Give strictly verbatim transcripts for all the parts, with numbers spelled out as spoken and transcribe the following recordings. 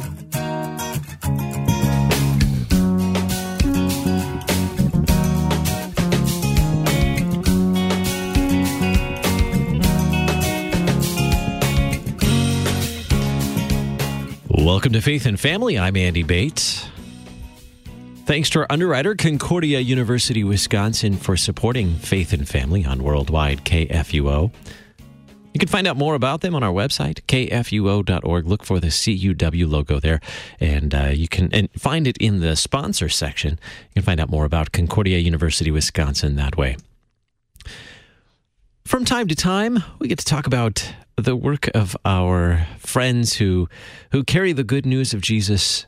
Welcome to Faith and Family. I'm Andy Bates. Thanks to our underwriter, Concordia University, Wisconsin, for supporting Faith and Family on Worldwide K F U O. You can find out more about them on our website, K F U O dot org. Look for the C U W logo there, and uh, you can and find it in the sponsor section. You can find out more about Concordia University, Wisconsin that way. From time to time, we get to talk about the work of our friends who who carry the good news of Jesus,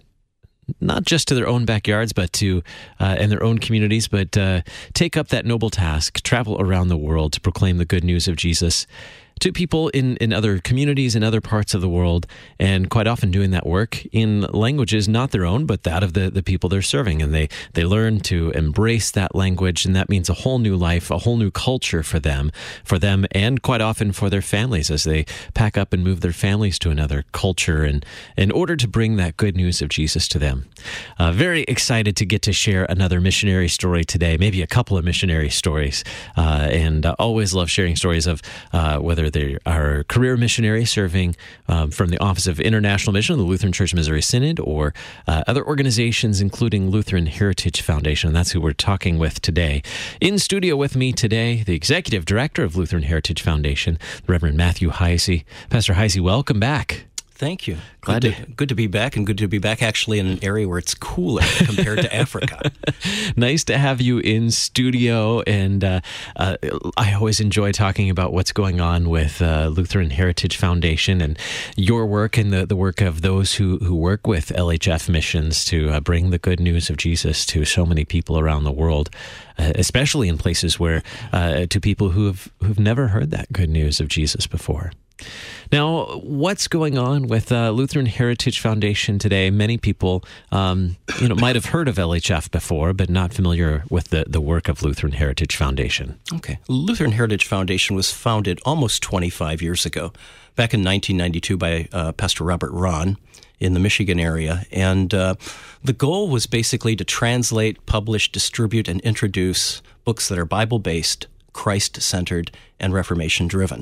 not just to their own backyards, but to uh, and their own communities, but uh, take up that noble task, travel around the world to proclaim the good news of Jesus to people in, in other communities in other parts of the world, and quite often doing that work in languages not their own, but that of the, the people they're serving. And they, they learn to embrace that language, and that means a whole new life, a whole new culture for them, for them, and quite often for their families as they pack up and move their families to another culture and in order to bring that good news of Jesus to them. Uh, very excited to get to share another missionary story today, maybe a couple of missionary stories, uh, and uh, always love sharing stories of uh, whether they are career missionaries serving um, from the Office of International Mission, the Lutheran Church Missouri Synod, or uh, other organizations, including Lutheran Heritage Foundation. And that's who we're talking with today. In studio with me today, the Executive Director of Lutheran Heritage Foundation, the Reverend Matthew Heisey. Pastor Heisey, welcome back. Thank you. Glad good to, to, good to be back, and good to be back actually in an area where it's cooler compared to Africa. Nice to have you in studio, and uh, uh, I always enjoy talking about what's going on with uh, Lutheran Heritage Foundation and your work and the, the work of those who, who work with L H F missions to uh, bring the good news of Jesus to so many people around the world, uh, especially in places where uh, to people who have who've never heard that good news of Jesus before. Now, what's going on with uh, Lutheran Heritage Foundation today? Many people, um, you know, might have heard of L H F before, but not familiar with the, the work of Lutheran Heritage Foundation. Okay. Lutheran Heritage Foundation was founded almost twenty-five years ago, back in nineteen ninety-two by uh, Pastor Robert Rahn in the Michigan area. And uh, the goal was basically to translate, publish, distribute, and introduce books that are Bible-based, Christ-centered, and Reformation-driven.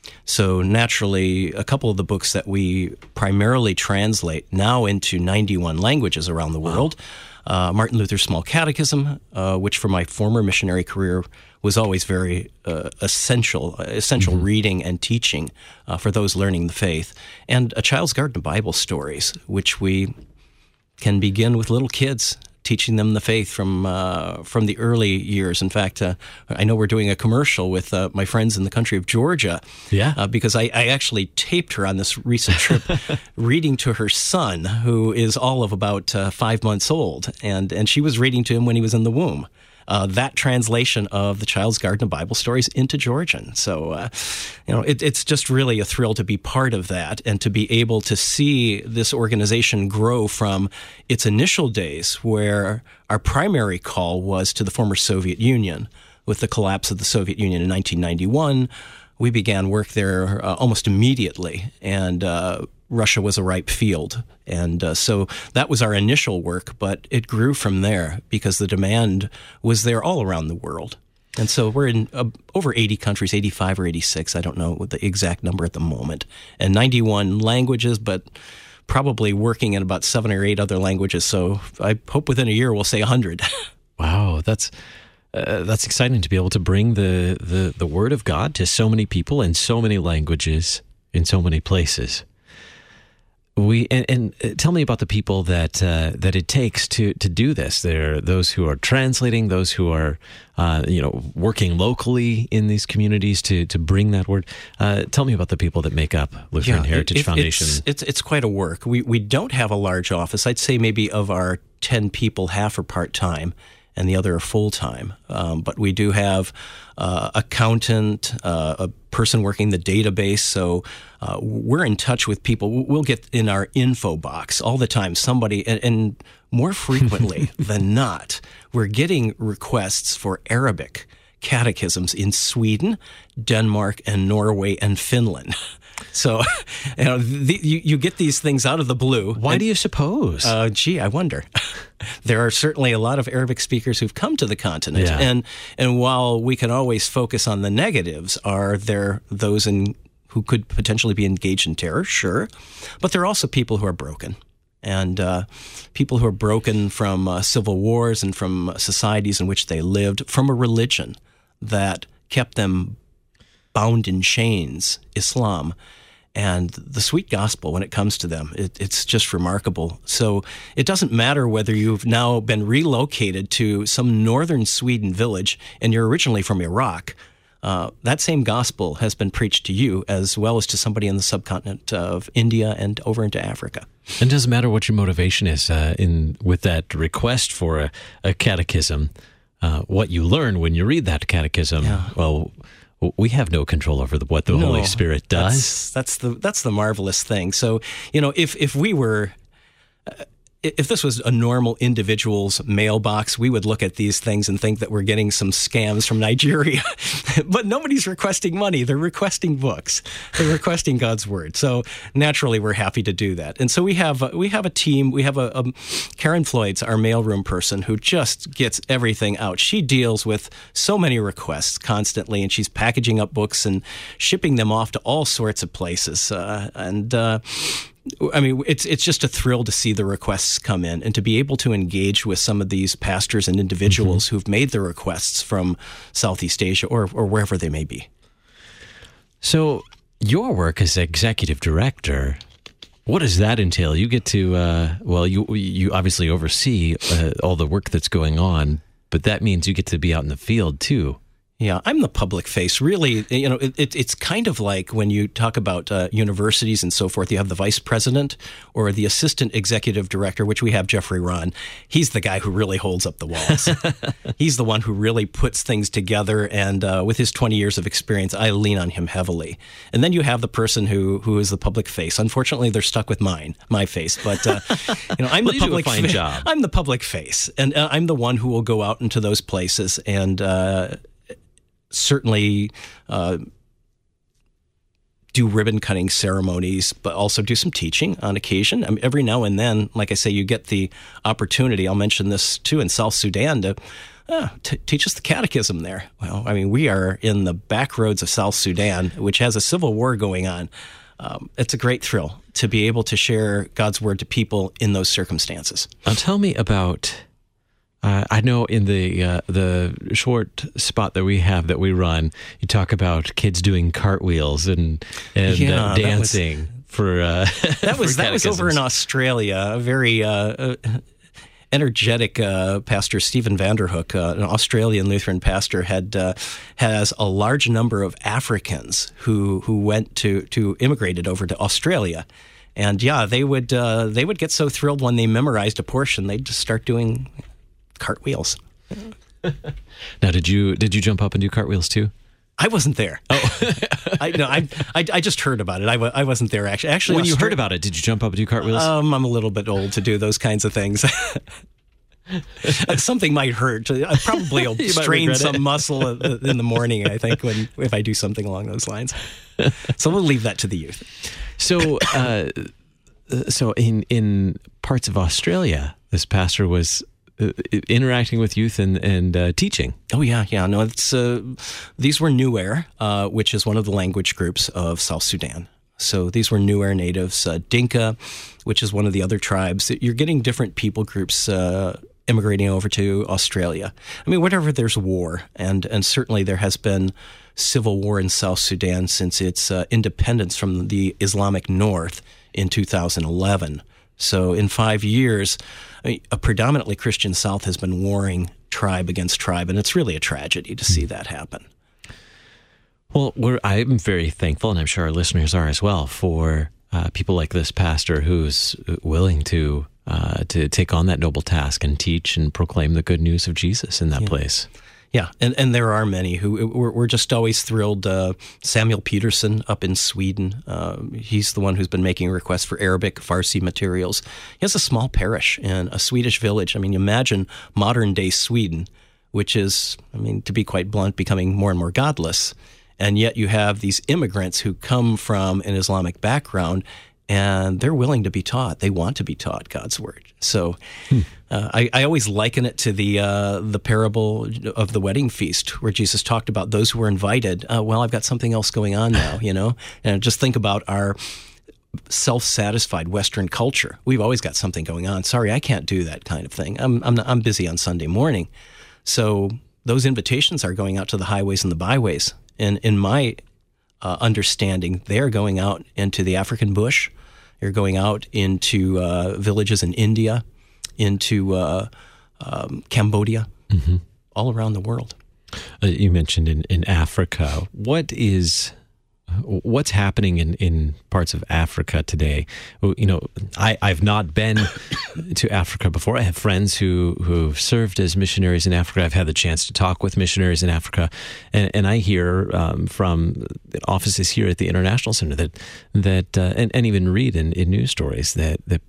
So naturally, a couple of the books that we primarily translate now into ninety-one languages around the world, wow. uh, Martin Luther's Small Catechism, uh, which for my former missionary career was always very uh, essential, uh, essential mm-hmm. reading and teaching uh, for those learning the faith, and A Child's Garden of Bible Stories, which we can begin with little kids, teaching them the faith from uh, from the early years. In fact, uh, I know we're doing a commercial with uh, my friends in the country of Georgia. Yeah. Uh, because I, I actually taped her on this recent trip, reading to her son, who is all of about uh, five months old, and and she was reading to him when he was in the womb. Uh, that translation of the Child's Garden of Bible Stories into Georgian. So, uh, you know, it, it's just really a thrill to be part of that and to be able to see this organization grow from its initial days, where our primary call was to the former Soviet Union. With the collapse of the Soviet Union in nineteen ninety-one, we began work there uh, almost immediately, and uh, Russia was a ripe field. And uh, so that was our initial work, but it grew from there because the demand was there all around the world. And so we're in uh, over eighty countries, eighty-five or eighty-six, I don't know what the exact number at the moment, and ninety-one languages, but probably working in about seven or eight other languages. So I hope within a year we'll say one hundred. Wow, that's uh, that's exciting to be able to bring the, the, the Word of God to so many people in so many languages in so many places. We and, and tell me about the people that uh, that it takes to, to do this. There are those who are translating, those who are uh, you know working locally in these communities to, to bring that word. Uh, tell me about the people that make up Lutheran yeah, Heritage it, Foundation. It's, it's it's quite a work. We we don't have a large office. I'd say maybe of our ten people, half are part time, and the other are full time. Um, but we do have uh, accountant, uh, a person working the database. So uh, we're in touch with people. We'll get in our info box all the time somebody, and, and more frequently than not, we're getting requests for Arabic catechisms in Sweden, Denmark, and Norway, and Finland. So, you know, the, you, you get these things out of the blue. Why and, do you suppose? Uh, gee, I wonder. There are certainly a lot of Arabic speakers who've come to the continent. Yeah. And and while we can always focus on the negatives, are there those in who could potentially be engaged in terror? Sure. But there are also people who are broken. And uh, people who are broken from uh, civil wars and from societies in which they lived, from a religion that kept them bound in chains, Islam. And the sweet gospel, when it comes to them, it, it's just remarkable. So it doesn't matter whether you've now been relocated to some northern Sweden village and you're originally from Iraq. Uh, that same gospel has been preached to you as well as to somebody in the subcontinent of India and over into Africa. And it doesn't matter what your motivation is uh, in with that request for a, a catechism. Uh, what you learn when you read that catechism, yeah. well, we have no control over the, what the no, Holy Spirit does. That's, that's the that's the marvelous thing. So, you know, if if we were, uh, if this was a normal individual's mailbox, we would look at these things and think that we're getting some scams from Nigeria. But nobody's requesting money. They're requesting books. They're requesting God's word. So naturally, we're happy to do that. And so we have we have a team. We have a, a Karen Floyd's our mailroom person who just gets everything out. She deals with so many requests constantly, and she's packaging up books and shipping them off to all sorts of places. Uh, and uh, I mean, it's it's just a thrill to see the requests come in and to be able to engage with some of these pastors and individuals mm-hmm. who've made the requests from Southeast Asia or, or wherever they may be. So your work as executive director, what does that entail? You get to, uh, well, you you obviously oversee uh, all the work that's going on, but that means you get to be out in the field too. Yeah, I'm the public face. Really, you know, it, it, it's kind of like when you talk about uh, universities and so forth, you have the vice president or the assistant executive director, which we have Jeffrey Rahn. He's the guy who really holds up the walls. He's the one who really puts things together. And uh, with his twenty years of experience, I lean on him heavily. And then you have the person who who is the public face. Unfortunately, they're stuck with mine, my face. But, uh, you know, I'm well, the public face. Job. I'm the public face. And uh, I'm the one who will go out into those places and, uh, certainly uh, do ribbon-cutting ceremonies, but also do some teaching on occasion. I mean, every now and then, like I say, you get the opportunity. I'll mention this, too, in South Sudan to uh, t- teach us the catechism there. Well, I mean, we are in the back roads of South Sudan, which has a civil war going on. Um, it's a great thrill to be able to share God's word to people in those circumstances. Now, tell me about... Uh, I know in the uh, the short spot that we have that we run, you talk about kids doing cartwheels and and yeah, uh, dancing that was, for uh, that was for that was over in Australia. A very uh, uh, energetic uh, pastor, Stephen Vanderhook, uh, an Australian Lutheran pastor, had uh, has a large number of Africans who who went to to immigrated over to Australia. And yeah, they would uh, they would get so thrilled when they memorized a portion, they'd just start doing cartwheels. Now, did you did you jump up and do cartwheels too? I wasn't there. Oh, I, no, I, I I just heard about it. I, I wasn't there actually. Actually, when Austra- you heard about it, did you jump up and do cartwheels? Um, I'm a little bit old to do those kinds of things. Something might hurt. I probably will strain some it. muscle in the morning, I think, when if I do something along those lines. So we'll leave that to the youth. So, uh, so in in parts of Australia, this pastor was interacting with youth and and uh, teaching. Oh yeah, yeah. No, it's uh, these were Nuer, uh, which is one of the language groups of South Sudan. So these were Nuer natives, uh, Dinka, which is one of the other tribes. You're getting different people groups uh, immigrating over to Australia. I mean, whenever there's war, and and certainly there has been civil war in South Sudan since its uh, independence from the Islamic North in two thousand eleven. So in five years, I mean, a predominantly Christian South has been warring tribe against tribe, and it's really a tragedy to see that happen. Well, we're, I'm very thankful, and I'm sure our listeners are as well, for uh, people like this pastor who's willing to uh, to take on that noble task and teach and proclaim the good news of Jesus in that yeah. place. Yeah, and, and there are many who we're, we're just always thrilled. Uh, Samuel Peterson up in Sweden, uh, he's the one who's been making requests for Arabic, Farsi materials. He has a small parish in a Swedish village. I mean, imagine modern-day Sweden, which is, I mean, to be quite blunt, becoming more and more godless. And yet you have these immigrants who come from an Islamic background, and they're willing to be taught. They want to be taught God's word. So hmm. uh, I, I always liken it to the uh, the parable of the wedding feast, where Jesus talked about those who were invited. Uh, well, I've got something else going on now, you know? And just think about our self-satisfied Western culture. We've always got something going on. Sorry, I can't do that kind of thing. I'm I'm, not, I'm busy on Sunday morning. So those invitations are going out to the highways and the byways. And in my uh, understanding, they're going out into the African bush. They're going out into uh, villages in India, into uh, um, Cambodia, mm-hmm. all around the world. Uh, you mentioned in, in Africa. What is... What's happening in, in parts of Africa today? You know, I, I've not been to Africa before. I have friends who, who've served as missionaries in Africa. I've had the chance to talk with missionaries in Africa. And, and I hear um, from offices here at the International Center that, that uh, and, and even read in, in news stories that, that,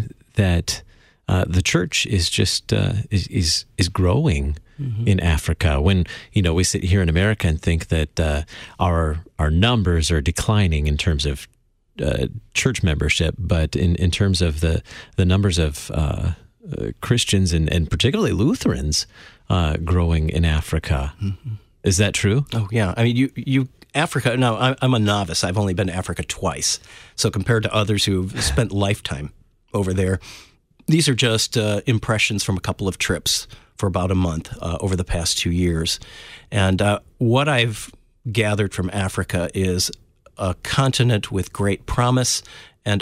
that uh, the church is just, uh, is, is, is growing Mm-hmm. in Africa. When, you know, we sit here in America and think that uh, our our numbers are declining in terms of uh, church membership, but in, in terms of the, the numbers of uh, uh, Christians and, and particularly Lutherans uh, growing in Africa. Mm-hmm. Is that true? Oh, yeah. I mean, you, you Africa, now I'm a novice. I've only been to Africa twice. So compared to others who've spent lifetime over there, these are just uh, impressions from a couple of trips for about a month uh, over the past two years. And uh, what I've gathered from Africa is a continent with great promise and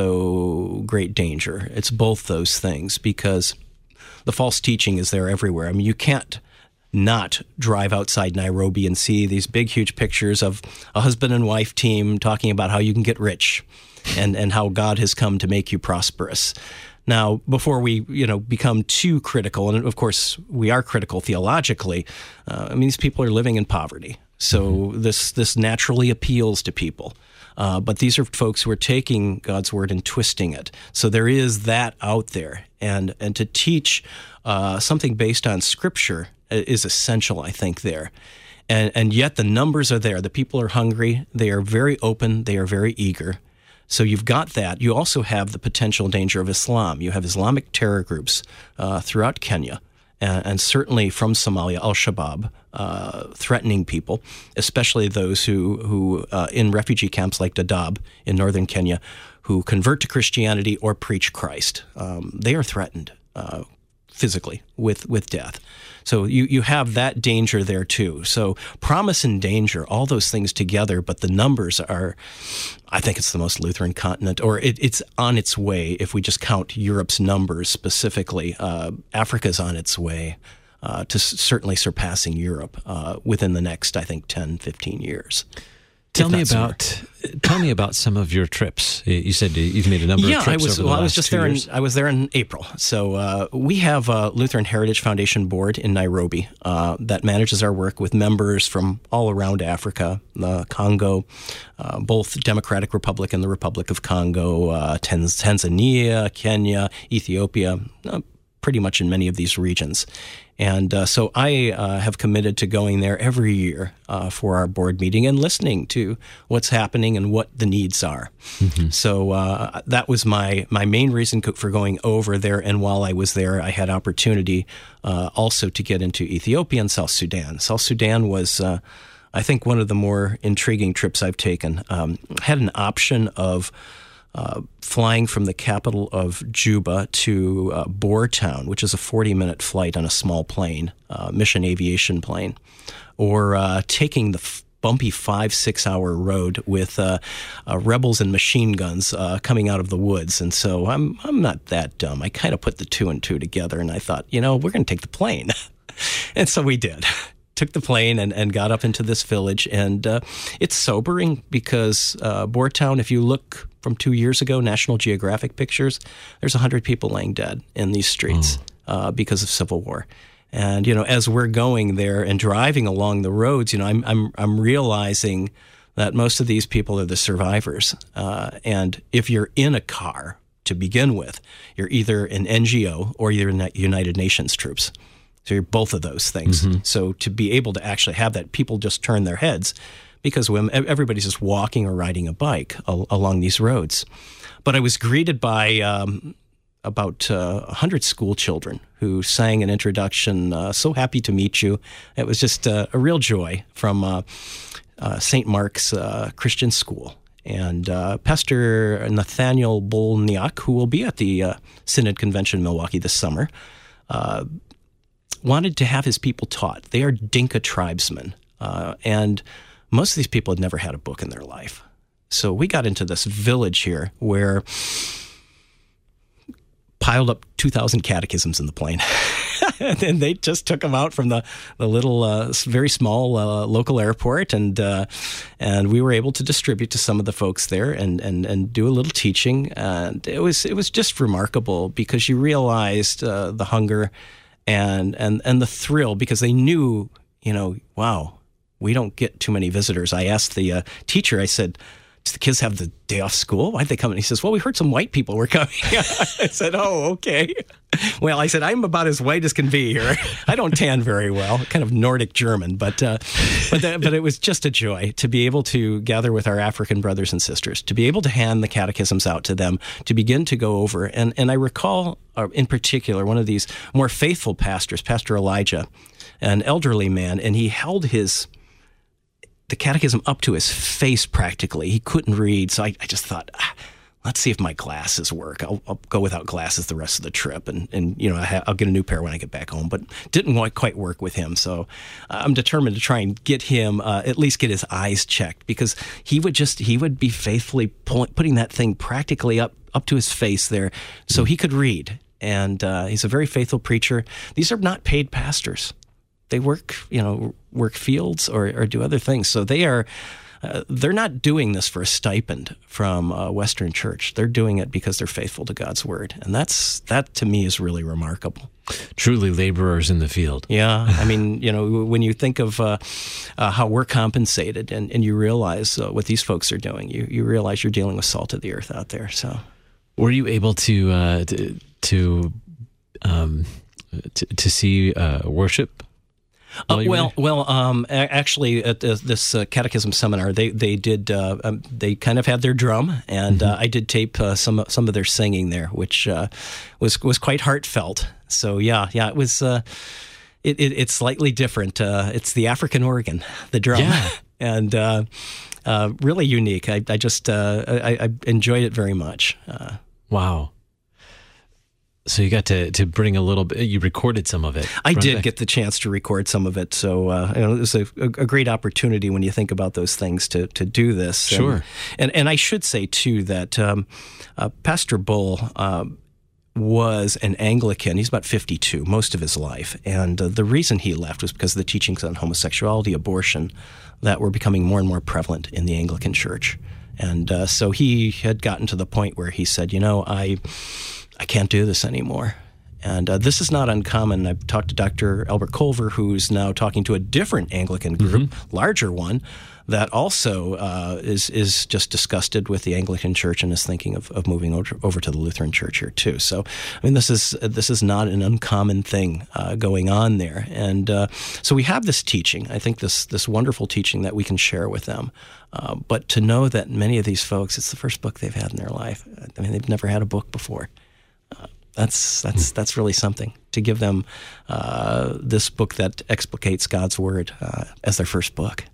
also great danger. It's both those things, because the false teaching is there everywhere. I mean, you can't not drive outside Nairobi and see these big, huge pictures of a husband and wife team talking about how you can get rich and, and how God has come to make you prosperous. Now, before we, you know, become too critical, and of course we are critical theologically, uh, I mean, these people are living in poverty. So mm-hmm. this this naturally appeals to people. Uh, but these are folks who are taking God's word and twisting it. So there is that out there. And, and to teach uh, something based on Scripture is essential, I think, there. And, and yet the numbers are there. The people are hungry. They are very open. They are very eager. So you've got that. You also have the potential danger of Islam. You have Islamic terror groups uh, throughout Kenya, and, and certainly from Somalia, Al-Shabaab, uh, threatening people, especially those who, who uh, in refugee camps like Dadaab in northern Kenya, who convert to Christianity or preach Christ. Um, they are threatened uh, physically with, with death. So you, you have that danger there too. So promise and danger, all those things together, but the numbers are, I think it's the most Lutheran continent, or it, it's on its way if we just count Europe's numbers specifically. Uh, Africa's on its way uh, to s- certainly surpassing Europe uh, within the next, I think, ten, fifteen years. Tell me about tell me about some of your trips. You said you've made a number yeah, of trips I was, over the well, last I was just two there. years. In, I was there in April. So uh, we have a Lutheran Heritage Foundation board in Nairobi uh, that manages our work with members from all around Africa, the Congo, uh, both Democratic Republic and the Republic of Congo, uh, Tanz- Tanzania, Kenya, Ethiopia, uh, pretty much in many of these regions. And uh, so I uh, have committed to going there every year uh, for our board meeting and listening to what's happening and what the needs are. Mm-hmm. So uh, that was my, my main reason for going over there. And while I was there, I had opportunity uh, also to get into Ethiopia and South Sudan. South Sudan was, uh, I think, one of the more intriguing trips I've taken. Um, had an option of Uh, flying from the capital of Juba to uh, Boer Town, which is a forty-minute flight on a small plane, uh, Mission Aviation plane, or uh, taking the f- bumpy five, six-hour road with uh, uh, rebels and machine guns uh, coming out of the woods. And so I'm I'm not that dumb. I kind of put the two and two together, and I thought, you know, we're going to take the plane. And so we did. Took the plane and, and got up into this village. And uh, it's sobering because uh, Boer Town, if you look from two years ago, National Geographic pictures, there's one hundred people laying dead in these streets oh. uh, because of civil war. And, you know, as we're going there and driving along the roads, you know, I'm I'm, I'm realizing that most of these people are the survivors. Uh, and if you're in a car to begin with, you're either an N G O or you're United Nations troops. So you're both of those things. Mm-hmm. So to be able to actually have that, people just turn their heads because when everybody's just walking or riding a bike al- along these roads. But I was greeted by um, about uh, one hundred school children who sang an introduction, uh, "So happy to meet you." It was just uh, a real joy from uh, uh, Saint Mark's uh, Christian School. And uh, Pastor Nathaniel Bolniak, who will be at the uh, Synod Convention in Milwaukee this summer, uh, wanted to have his people taught. They are Dinka tribesmen, uh, and most of these people had never had a book in their life. So we got into this village here where piled up two thousand catechisms in the plane. And then they just took them out from the, the little, uh, very small uh, local airport, and uh, and we were able to distribute to some of the folks there and, and, and do a little teaching. And it was it was just remarkable because you realized uh, the hunger and, and, and the thrill, because they knew, you know, wow, we don't get too many visitors. I asked the uh, teacher, I said, "Do the kids have the day off school? Why'd they come?" And he says, "Well, we heard some white people were coming." I said, "Oh, okay." Well, I said, "I'm about as white as can be here. I don't tan very well, kind of Nordic German, but uh, but that, but it was just a joy to be able to gather with our African brothers and sisters, to be able to hand the catechisms out to them, to begin to go over. And and I recall, uh, in particular, one of these more faithful pastors, Pastor Elijah, an elderly man, and he held his the catechism up to his face practically. He couldn't read, so I, I just thought, ah, let's see if my glasses work. I'll, I'll go without glasses the rest of the trip, and, and you know, I ha- I'll get a new pair when I get back home. But didn't quite work with him, so I'm determined to try and get him, uh, at least get his eyes checked, because he would just, he would be faithfully pull, putting that thing practically up, up to his face there so he could read. And uh, he's a very faithful preacher. These are not paid pastors. They work, you know, work fields or, or do other things. So they are, uh, they're not doing this for a stipend from a Western Church. They're doing it because they're faithful to God's word, and that's that to me is really remarkable. Truly, laborers in the field. Yeah, I mean, you know, when you think of uh, uh, how we're compensated, and, and you realize uh, what these folks are doing, you you realize you're dealing with salt of the earth out there. So, were you able to uh, to to, um, to to see uh, worship? Uh, well, well, um, actually, at this uh, catechism seminar, they they did uh, um, they kind of had their drum, and mm-hmm. uh, I did tape uh, some some of their singing there, which uh, was was quite heartfelt. So yeah, yeah, it was. Uh, it, it it's slightly different. Uh, it's the African organ, the drum, yeah. and uh, uh, really unique. I, I just uh, I, I enjoyed it very much. Uh, wow. So you got to, to bring a little bit, you recorded some of it. I did get the chance to record some of it. So uh, you know, it was a, a great opportunity when you think about those things to, to do this. Sure. And, and, and I should say, too, that um, uh, Pastor Bull uh, was an Anglican. He's about fifty-two, most of his life. And uh, the reason he left was because of the teachings on homosexuality, abortion, that were becoming more and more prevalent in the Anglican Church. And uh, so he had gotten to the point where he said, you know, I... I can't do this anymore. And uh, this is not uncommon. I've talked to Doctor Albert Culver, who's now talking to a different Anglican group, mm-hmm. larger one, that also uh, is is just disgusted with the Anglican Church and is thinking of, of moving over, over to the Lutheran Church here too. So, I mean, this is this is not an uncommon thing uh, going on there. And uh, so we have this teaching. I think this this wonderful teaching that we can share with them. Uh, but to know that many of these folks, it's the first book they've had in their life. I mean, they've never had a book before. Uh, that's that's that's really something, to give them uh, this book that explicates God's word uh, as their first book.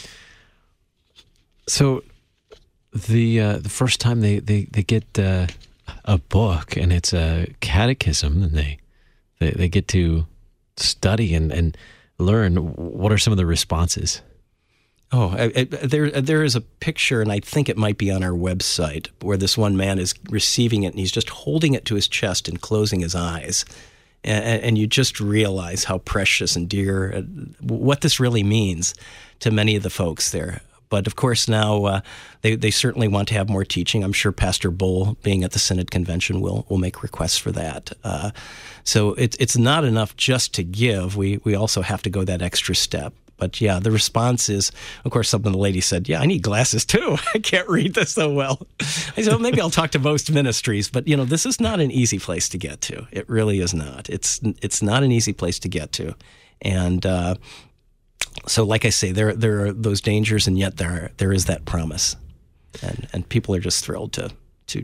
So the uh, the first time they they they get uh, a book, and it's a catechism, and they they, they get to study and, and learn, what are some of the responses? Oh, I, I, there there is a picture, and I think it might be on our website, where this one man is receiving it, and he's just holding it to his chest and closing his eyes. And, and you just realize how precious and dear, uh, what this really means to many of the folks there. But of course now uh, they, they certainly want to have more teaching. I'm sure Pastor Bull, being at the Synod Convention, will will make requests for that. Uh, so it, it's not enough just to give. We we also have to go that extra step. But yeah, the response is, of course, something the lady said, yeah, I need glasses too. I can't read this so well. I said, well, maybe I'll talk to most ministries. But, you know, this is not an easy place to get to. It really is not. It's it's not an easy place to get to. And uh, so, like I say, there there are those dangers, and yet there there is that promise, and and people are just thrilled to to.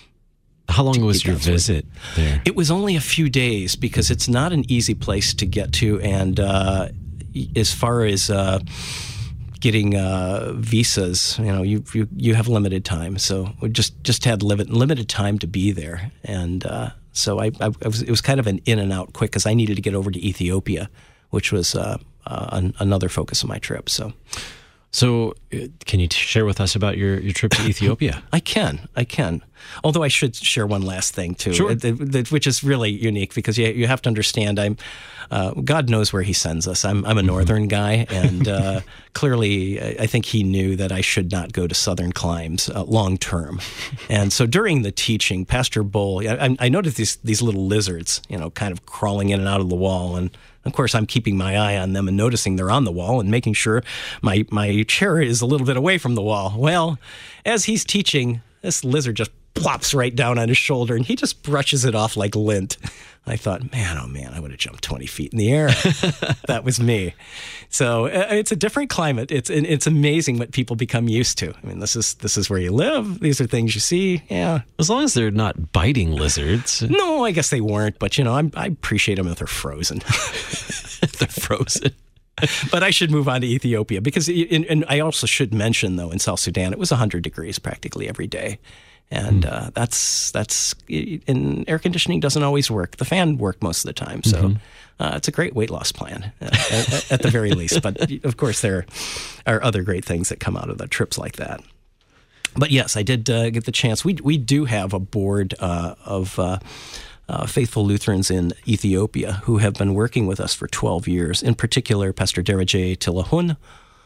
How long was your visit there? It was only a few days because it's not an easy place to get to, and uh, as far as uh, getting uh, visas, you know, you, you you have limited time, so we just just had limit, limited time to be there, and uh, so I, I, I was it was kind of an in and out quick because I needed to get over to Ethiopia, which was uh, uh, an, another focus of my trip. So. So, uh, can you t- share with us about your, your trip to Ethiopia? I can, I can. Although I should share one last thing too, sure. it, it, it, which is really unique because you you have to understand. I'm uh, God knows where He sends us. I'm I'm a northern guy, and uh, clearly I think He knew that I should not go to southern climes uh, long term. And so during the teaching, Pastor Bull, I, I noticed these these little lizards, you know, kind of crawling in and out of the wall, and of course, I'm keeping my eye on them and noticing they're on the wall and making sure my, my chair is a little bit away from the wall. Well, as he's teaching, this lizard just plops right down on his shoulder, and he just brushes it off like lint. I thought, man, oh man, I would have jumped twenty feet in the air. That was me. So uh, it's a different climate. It's it's amazing what people become used to. I mean, this is this is where you live. These are things you see. Yeah. As long as they're not biting lizards. No, I guess they weren't. But, you know, I'm, I appreciate them if they're frozen. They're frozen. But I should move on to Ethiopia because, in, and I also should mention, though, in South Sudan, it was one hundred degrees practically every day. And uh, that's, that's, and air conditioning doesn't always work. The fan worked most of the time. So mm-hmm. uh, it's a great weight loss plan uh, at, at the very least. But of course, there are other great things that come out of the trips like that. But yes, I did uh, get the chance. We, we do have a board uh, of uh, uh, faithful Lutherans in Ethiopia who have been working with us for twelve years. In particular, Pastor Dereje Tilahun,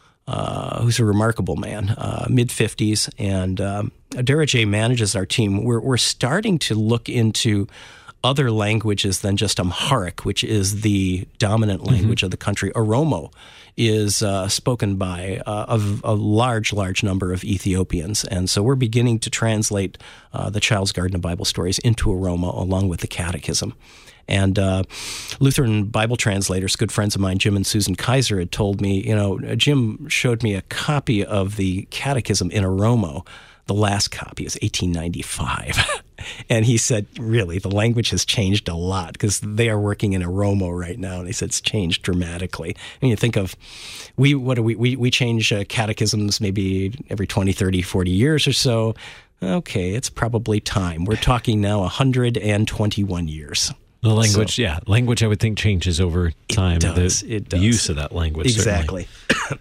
Uh, who's a remarkable man, uh, mid-fifties, and um, Dereje manages our team. We're, we're starting to look into other languages than just Amharic, which is the dominant language mm-hmm. of the country. Oromo is uh, spoken by uh, a, a large, large number of Ethiopians, and so we're beginning to translate uh, the Child's Garden of Bible Stories into Oromo along with the Catechism. And uh, Lutheran Bible translators, good friends of mine, Jim and Susan Kaiser, had told me, you know, Jim showed me a copy of the Catechism in Oromo. The last copy is eighteen ninety-five. And he said, really, the language has changed a lot because they are working in Oromo right now. And he said it's changed dramatically. And you think of, we what do we, we, we change uh, catechisms maybe every twenty, thirty, forty years or so. Okay, it's probably time. We're talking now one hundred twenty-one years. The language, so, yeah, language I would think changes over time. It does. The, it does. The use of that language, exactly.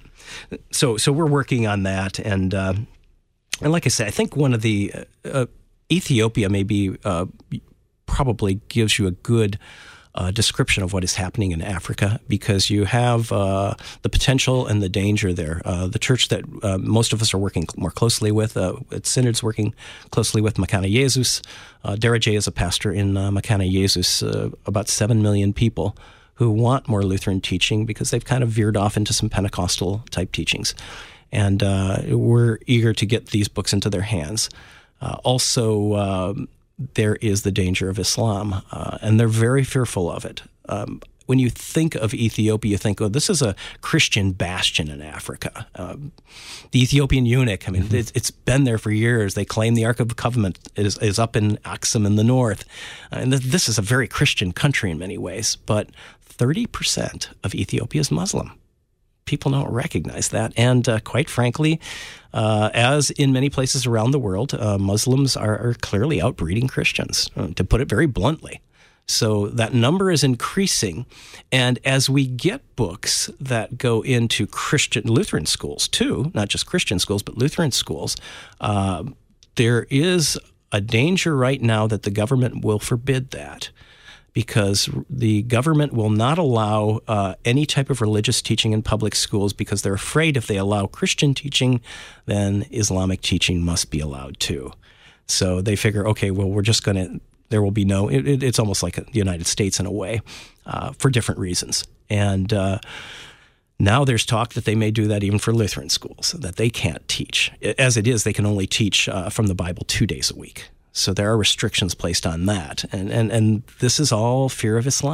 so, so we're working on that, and uh, and like I said, I think one of the uh, Ethiopia maybe uh, probably gives you a good uh, description of what is happening in Africa because you have uh, the potential and the danger there. Uh, the church that uh, most of us are working more closely with, uh, at Synod's working closely with Makana Jesus. Uh, Dereje is a pastor in uh, Makana Jesus, uh, about seven million people who want more Lutheran teaching because they've kind of veered off into some Pentecostal type teachings. And uh, we're eager to get these books into their hands. Uh, also, um, there is the danger of Islam, uh, and they're very fearful of it. Um, when you think of Ethiopia, you think, oh, this is a Christian bastion in Africa. Um, the Ethiopian eunuch, I mean, mm-hmm. it's, it's been there for years. They claim the Ark of the Covenant is, is up in Aksum in the north. Uh, and th- this is a very Christian country in many ways, but thirty percent of Ethiopia is Muslim. People don't recognize that. And uh, quite frankly, uh, as in many places around the world, uh, Muslims are, are clearly outbreeding Christians, uh, to put it very bluntly. So that number is increasing. And as we get books that go into Christian Lutheran schools too, not just Christian schools, but Lutheran schools, uh, there is a danger right now that the government will forbid that. Because the government will not allow uh, any type of religious teaching in public schools because they're afraid if they allow Christian teaching, then Islamic teaching must be allowed too. So they figure, okay, well, we're just going to, there will be no, it, it, it's almost like the United States in a way, uh, for different reasons. And uh, now there's talk that they may do that even for Lutheran schools, that they can't teach. As it is, they can only teach uh, from the Bible two days a week. So there are restrictions placed on that. And, and and this is all fear of Islam.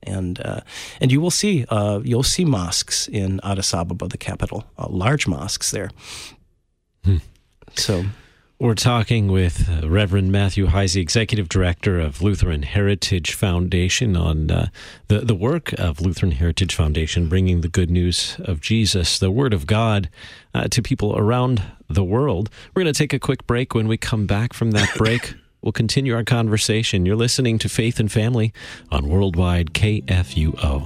And uh, and you will see uh, you'll see mosques in Addis Ababa, the capital, uh, large mosques there. Hmm. So. We're talking with uh, Reverend Matthew Heisey, Executive Director of Lutheran Heritage Foundation, on uh, the, the work of Lutheran Heritage Foundation, bringing the good news of Jesus, the Word of God, uh, to people around the world. We're going to take a quick break. When we come back from that break, we'll continue our conversation. You're listening to Faith and Family on Worldwide K F U O.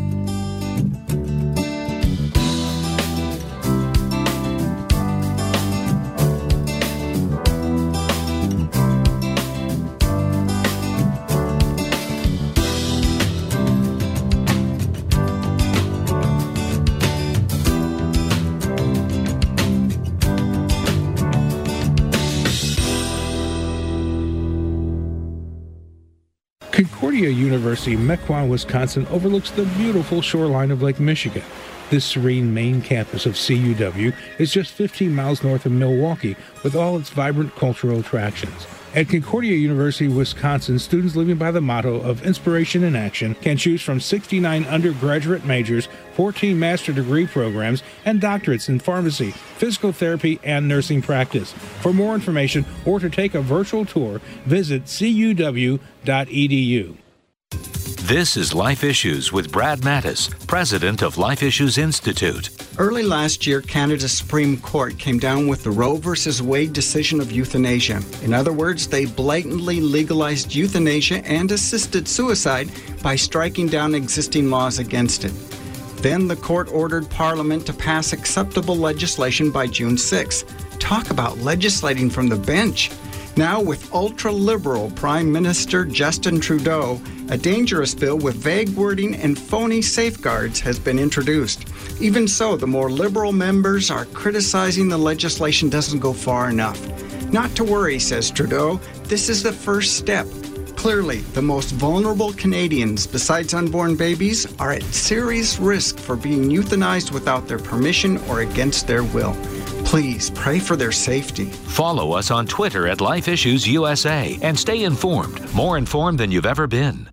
Concordia University, Mequon, Wisconsin, overlooks the beautiful shoreline of Lake Michigan. This serene main campus of C U W is just fifteen miles north of Milwaukee, with all its vibrant cultural attractions. At Concordia University, Wisconsin, students living by the motto of inspiration in action can choose from sixty-nine undergraduate majors, fourteen master degree programs, and doctorates in pharmacy, physical therapy, and nursing practice. For more information or to take a virtual tour, visit c u w dot e d u. This is Life Issues with Brad Mattis, president of Life Issues Institute. Early last year, Canada's Supreme Court came down with the Roe versus Wade decision of euthanasia. In other words, they blatantly legalized euthanasia and assisted suicide by striking down existing laws against it. Then the court ordered Parliament to pass acceptable legislation by June sixth. Talk about legislating from the bench. Now, with ultra-liberal Prime Minister Justin Trudeau, a dangerous bill with vague wording and phony safeguards has been introduced. Even so, the more liberal members are criticizing the legislation doesn't go far enough. Not to worry, says Trudeau, this is the first step. Clearly, the most vulnerable Canadians, besides unborn babies, are at serious risk for being euthanized without their permission or against their will. Please pray for their safety. Follow us on Twitter at Life Issues U S A and stay informed, more informed than you've ever been.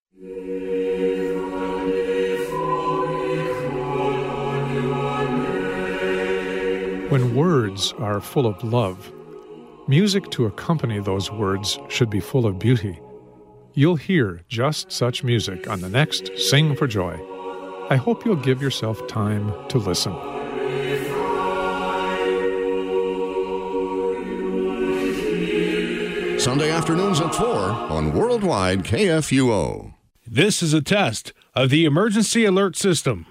When words are full of love, music to accompany those words should be full of beauty. You'll hear just such music on the next Sing for Joy. I hope you'll give yourself time to listen. Sunday afternoons at four on Worldwide K F U O. This is a test of the emergency alert system.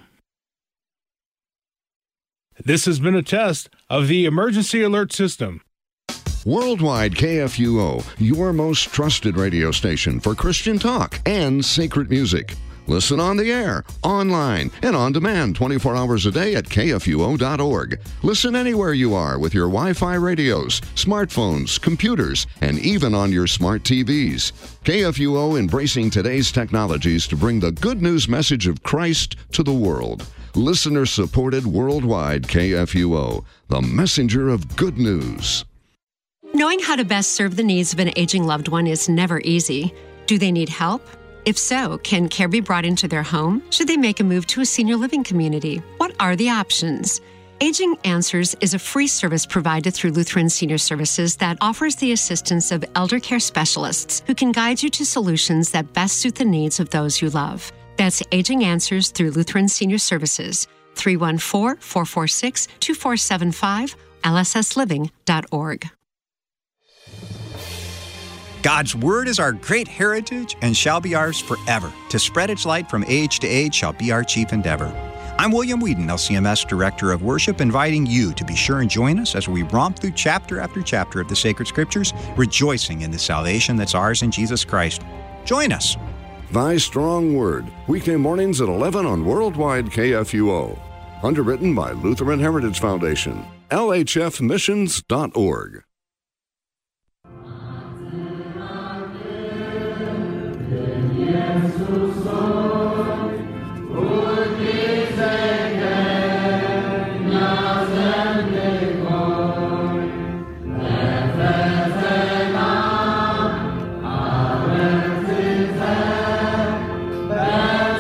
This has been a test of the emergency alert system. Worldwide K F U O, your most trusted radio station for Christian talk and sacred music. Listen on the air, online, and on demand twenty-four hours a day at k f u o dot org. Listen anywhere you are with your Wi-Fi radios, smartphones, computers, and even on your smart T Vs. K F U O embracing today's technologies to bring the good news message of Christ to the world. Listener-supported Worldwide K F U O, the messenger of good news. Knowing how to best serve the needs of an aging loved one is never easy. Do they need help? If so, can care be brought into their home? Should they make a move to a senior living community? What are the options? Aging Answers is a free service provided through Lutheran Senior Services that offers the assistance of elder care specialists who can guide you to solutions that best suit the needs of those you love. That's Aging Answers through Lutheran Senior Services, three one four, four four six, two four seven five, l s s living dot org. God's Word is our great heritage and shall be ours forever. To spread its light from age to age shall be our chief endeavor. I'm William Whedon, L C M S Director of Worship, inviting you to be sure and join us as we romp through chapter after chapter of the Sacred Scriptures, rejoicing in the salvation that's ours in Jesus Christ. Join us. Thy Strong Word, weekday mornings at eleven on Worldwide K F U O. Underwritten by Lutheran Heritage Foundation, l h f missions dot org. Bye.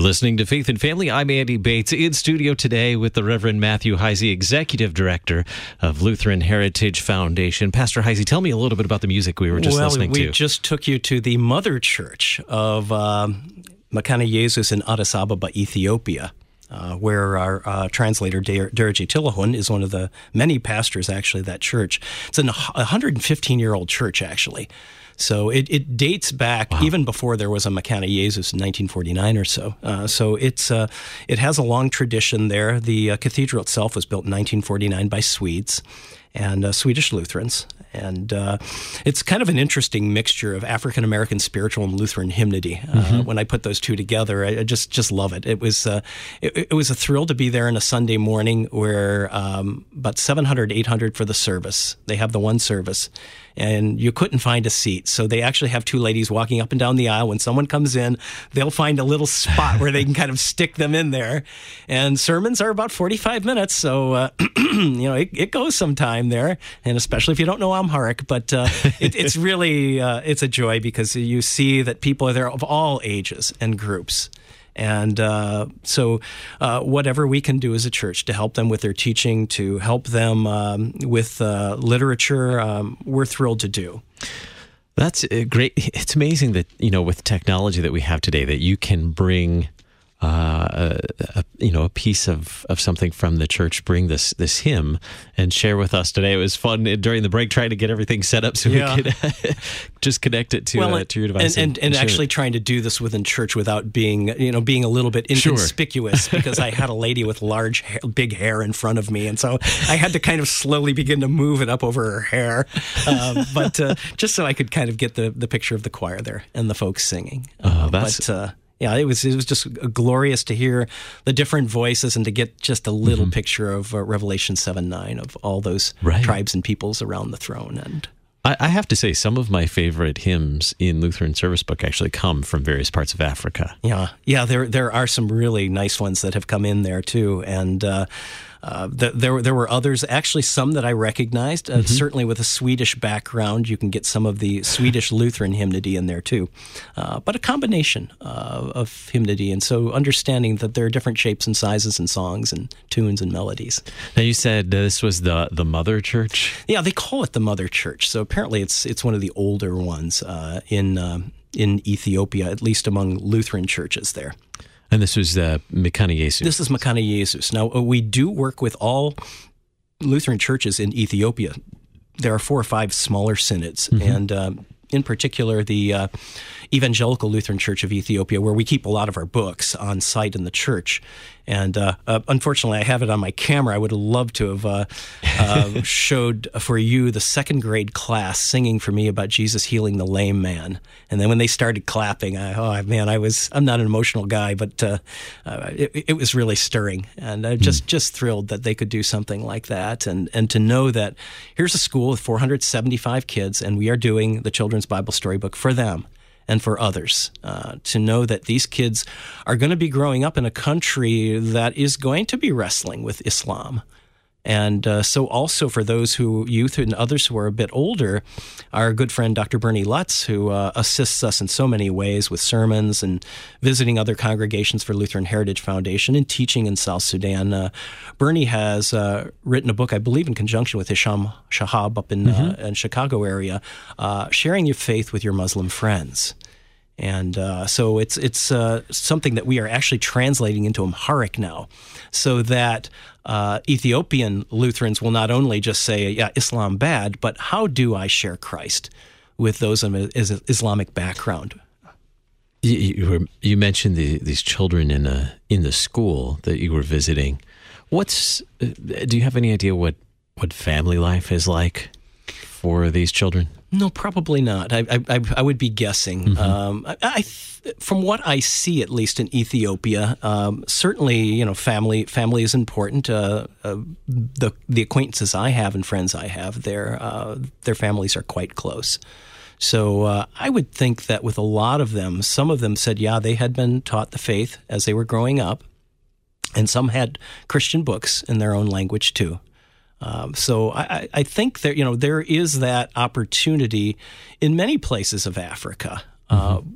listening to Faith and Family. I'm Andy Bates, in studio today with the Reverend Matthew Heisey, Executive Director of Lutheran Heritage Foundation. Pastor Heisey, tell me a little bit about the music we were just well, listening we to. We just took you to the mother church of um, Makana Jesus in Addis Ababa, Ethiopia. Uh, where our uh, translator, Derji Tillahun, is one of the many pastors, actually, of that church. It's a one hundred fifteen-year-old church, actually. So it, it dates back wow. even before there was a Makana Jesus in nineteen forty-nine or so. Uh, so it's uh, it has a long tradition there. The uh, cathedral itself was built in nineteen forty-nine by Swedes and uh, Swedish Lutherans. And uh, it's kind of an interesting mixture of African-American spiritual and Lutheran hymnody. Uh, mm-hmm. When I put those two together, I, I just just love it. It was uh, it, it was a thrill to be there on a Sunday morning where um, about seven hundred, eight hundred for the service. They have the one service, and you couldn't find a seat. So they actually have two ladies walking up and down the aisle. When someone comes in, they'll find a little spot where they can kind of stick them in there. And sermons are about forty-five minutes, so uh, you know it, it goes some time there, and especially if you don't know Amharic, but uh, it, it's really uh, it's a joy because you see that people are there of all ages and groups. And uh, so uh, whatever we can do as a church to help them with their teaching, to help them um, with uh, literature, um, we're thrilled to do. That's great. It's amazing that, you know, with technology that we have today, that you can bring Uh, a, a, you know, a piece of, of something from the church, bring this this hymn and share with us today. It was fun during the break trying to get everything set up so yeah. we could just connect it to well, uh, to your device. And, and, and, and actually trying to do this within church without being, you know, being a little bit inconspicuous sure. because I had a lady with large, hair, big hair in front of me. And so I had to kind of slowly begin to move it up over her hair. Um, but uh, just so I could kind of get the, the picture of the choir there and the folks singing. Oh, uh, that's... But, uh, Yeah, it was it was just glorious to hear the different voices and to get just a little mm-hmm. picture of uh, Revelation seven nine of all those right. tribes and peoples around the throne. And I, I have to say, some of my favorite hymns in Lutheran Service Book actually come from various parts of Africa. Yeah, yeah, there there are some really nice ones that have come in there too, and. Uh, Uh, the, there, there were others, actually some that I recognized. Uh, mm-hmm. Certainly with a Swedish background, you can get some of the Swedish Lutheran hymnody in there too. Uh, but a combination uh, of hymnody, and so understanding that there are different shapes and sizes and songs and tunes and melodies. Now you said this was the, the mother church? Yeah, they call it the mother church. So apparently it's it's one of the older ones uh, in um, in Ethiopia, at least among Lutheran churches there. And this was uh, Makana Jesus. This is Makana Jesus. Now, uh, we do work with all Lutheran churches in Ethiopia. There are four or five smaller synods, mm-hmm. and um, in particular, the uh, Evangelical Lutheran Church of Ethiopia, where we keep a lot of our books on site in the church. And uh, uh, unfortunately, I have it on my camera. I would have loved to have uh, uh, showed for you the second grade class singing for me about Jesus healing the lame man. And then when they started clapping, I, oh man, I was I'm not an emotional guy, but uh, uh, it, it was really stirring. And I'm just, mm. just thrilled that they could do something like that. And, and to know that here's a school with four hundred seventy-five kids, and we are doing the Children's Bible Storybook for them and for others, uh, to know that these kids are going to be growing up in a country that is going to be wrestling with Islam. And uh, so also for those who, youth and others who are a bit older, our good friend Doctor Bernie Lutz, who uh, assists us in so many ways with sermons and visiting other congregations for Lutheran Heritage Foundation and teaching in South Sudan. Uh, Bernie has uh, written a book, I believe in conjunction with Hisham Shahab up in, mm-hmm. uh, in Chicago area, uh, Sharing Your Faith with Your Muslim Friends. And uh, so it's it's uh, something that we are actually translating into Amharic now, so that uh, Ethiopian Lutherans will not only just say, yeah, Islam bad, but how do I share Christ with those of an Islamic background? You, you, were, you mentioned the, these children in a, in the school that you were visiting. What's do you have any idea what, what family life is like for these children? No, probably not. I I, I would be guessing. Mm-hmm. Um, I, I from what I see, at least in Ethiopia, um, certainly you know family family is important. Uh, uh, the the acquaintances I have and friends I have, their uh, their families are quite close. So uh, I would think that with a lot of them, some of them said, yeah, they had been taught the faith as they were growing up, and some had Christian books in their own language too. Um, so I, I think there, you know, there is that opportunity in many places of Africa. Uh, mm-hmm.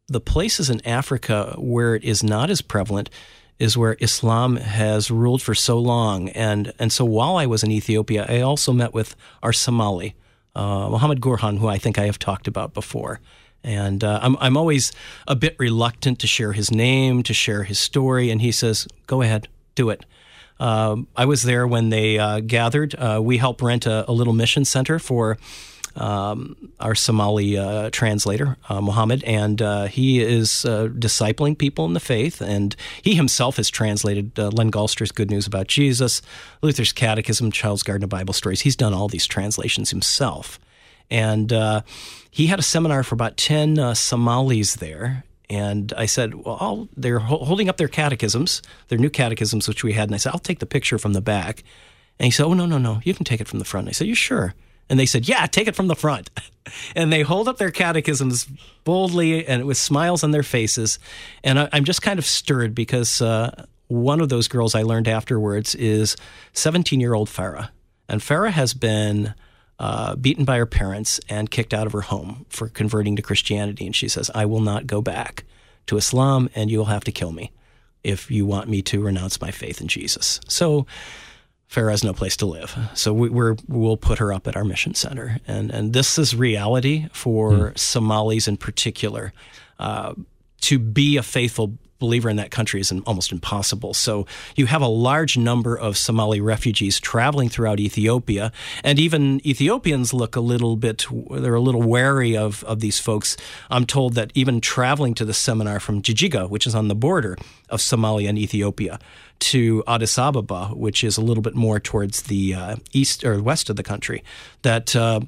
the places in Africa where it is not as prevalent is where Islam has ruled for so long. And, and so while I was in Ethiopia, I also met with our Somali, uh, Muhammad Gurhan, who I think I have talked about before. And uh, I'm, I'm always a bit reluctant to share his name, to share his story. And he says, go ahead, do it. Uh, I was there when they uh, gathered. Uh, we helped rent a, a little mission center for um, our Somali uh, translator, uh, Muhammad, and uh, he is uh, discipling people in the faith. And he himself has translated uh, Len Galster's Good News About Jesus, Luther's Catechism, Child's Garden of Bible Stories. He's done all these translations himself. And uh, he had a seminar for about ten uh, Somalis there. And I said, well, I'll, they're ho- holding up their catechisms, their new catechisms, which we had. And I said, I'll take the picture from the back. And he said, oh, no, no, no, you can take it from the front. And I said, you sure? And they said, yeah, take it from the front. And they hold up their catechisms boldly and with smiles on their faces. And I, I'm just kind of stirred because uh, one of those girls I learned afterwards is seventeen-year-old Farah. And Farah has been uh, beaten by her parents and kicked out of her home for converting to Christianity. And she says, I will not go back to Islam, and you will have to kill me if you want me to renounce my faith in Jesus. So Farah has no place to live. So we, we're, we'll put her up at our mission center. And, and this is reality for mm. Somalis in particular. Uh, to be a faithful believer in that country is almost impossible. So you have a large number of Somali refugees traveling throughout Ethiopia, and even Ethiopians look a little bit, they're a little wary of, of these folks. I'm told that even traveling to the seminar from Jijiga, which is on the border of Somalia and Ethiopia, to Addis Ababa, which is a little bit more towards the uh, east or west of the country, that uh,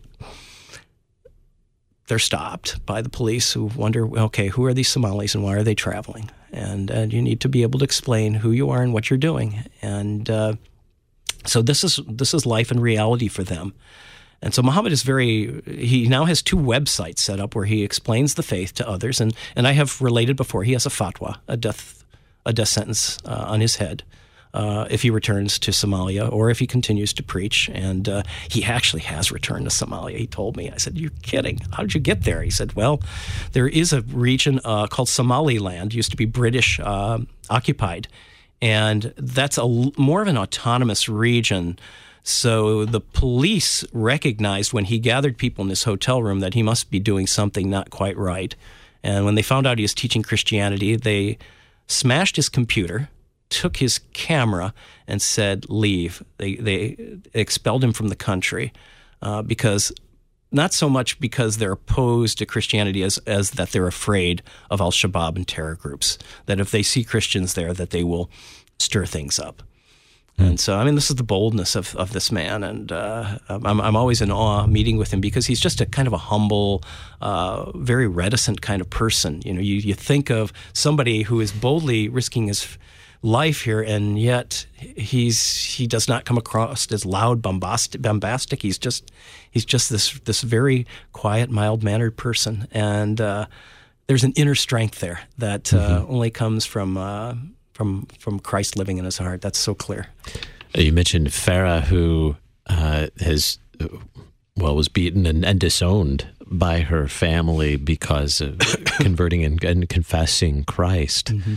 they're stopped by the police who wonder, okay, who are these Somalis and why are they traveling? And, and you need to be able to explain who you are and what you're doing. And uh, so this is this is life and reality for them. And so Muhammad is very, he now has two websites set up where he explains the faith to others. And, and I have related before, he has a fatwa, a death, a death sentence uh, on his head uh, if he returns to Somalia or if he continues to preach. And uh, he actually has returned to Somalia, he told me. I said, you're kidding. How did you get there? He said, well, there is a region uh, called Somaliland, used to be British uh, occupied. And that's a, more of an autonomous region. So the police recognized when he gathered people in his hotel room that he must be doing something not quite right. And when they found out he was teaching Christianity, they smashed his computer, took his camera, and said, leave. They they expelled him from the country uh, because, not so much because they're opposed to Christianity as, as that they're afraid of Al-Shabaab and terror groups, that if they see Christians there, that they will stir things up. And so, I mean, this is the boldness of, of this man, and uh, I'm, I'm always in awe meeting with him because he's just a kind of a humble, uh, very reticent kind of person. You know, you, you think of somebody who is boldly risking his life here, and yet he's he does not come across as loud, bombastic. bombastic. He's just he's just this this very quiet, mild-mannered person, and uh, there's an inner strength there that uh, mm-hmm. only comes from. Uh, From from Christ living in his heart. That's so clear. You mentioned Farah, who uh, has, well, was beaten and, and disowned by her family because of converting and, and confessing Christ. Mm-hmm.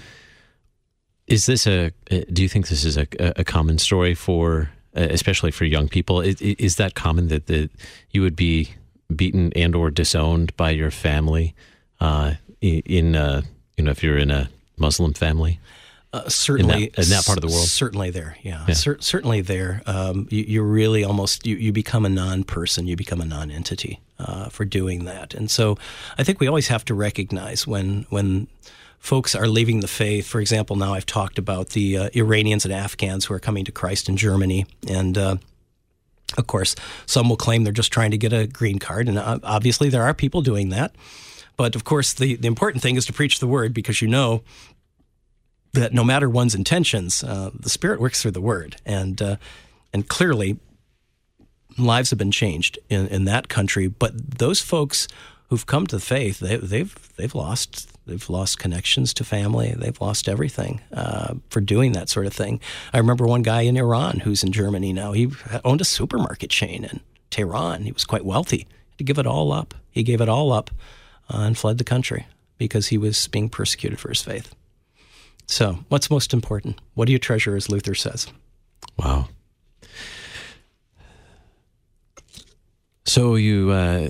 Is this a, do you think this is a, a common story for, especially for young people? Is, is that common that the, you would be beaten and or disowned by your family uh, in, uh, you know, if you're in a Muslim family? Uh, certainly, in that, in that part of the world, certainly there, yeah, yeah. Cer- certainly there. Um, you, you really almost you, you become a non-person, you become a non-entity uh, for doing that, and so I think we always have to recognize when when folks are leaving the faith. For example, now I've talked about the uh, Iranians and Afghans who are coming to Christ in Germany, and uh, of course, some will claim they're just trying to get a green card, and obviously there are people doing that. But of course, the the important thing is to preach the word, because you know that no matter one's intentions, uh, the Spirit works through the Word, and uh, and clearly lives have been changed in, in that country. But those folks who've come to faith, they, they've they've lost they've lost connections to family, they've lost everything uh, for doing that sort of thing. I remember one guy in Iran who's in Germany now. He owned a supermarket chain in Tehran. He was quite wealthy. He had to give it all up. He gave it all up uh, and fled the country. because he was being persecuted for his faith. So what's most important? What do you treasure, as Luther says? Wow. So you, uh,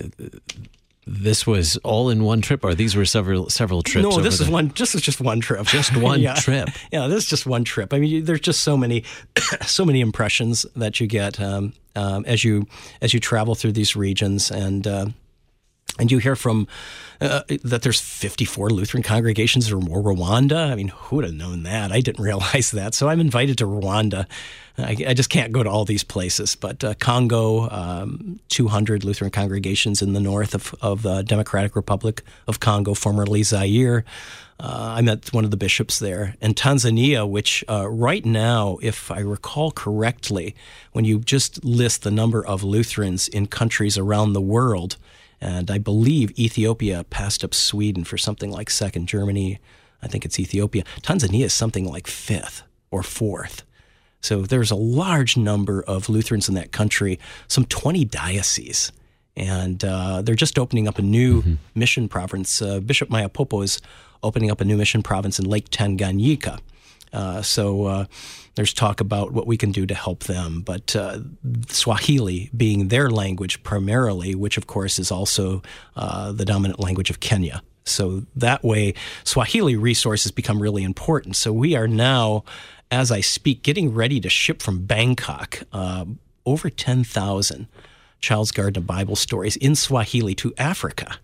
this was all in one trip, or these were several several trips? No, this the... is one. This is just one trip. Just one yeah. trip. Yeah, this is just one trip. I mean, you, there's just so many, so many impressions that you get um, um, as you as you travel through these regions, and uh, and you hear from uh, that there's fifty-four Lutheran congregations or more. Rwanda. I mean, who would have known that? I didn't realize that. So I'm invited to Rwanda. I, I just can't go to all these places. But uh, Congo, um, two hundred Lutheran congregations in the north of, of the Democratic Republic of Congo, formerly Zaire. Uh, I met one of the bishops there. And Tanzania, which uh, right now, if I recall correctly, when you just list the number of Lutherans in countries around the world, and I believe Ethiopia passed up Sweden for something like second. Germany, I think it's Ethiopia. Tanzania is something like fifth or fourth. So there's a large number of Lutherans in that country, some twenty dioceses. And uh, they're just opening up a new mm-hmm. mission province. Uh, Bishop Mayapopo is opening up a new mission province in Lake Tanganyika. Uh, so uh, there's talk about what we can do to help them. But uh, Swahili being their language primarily, which of course is also uh, the dominant language of Kenya. So that way, Swahili resources become really important. So we are now, as I speak, getting ready to ship from Bangkok uh, over ten thousand Child's Garden of Bible stories in Swahili to Africa.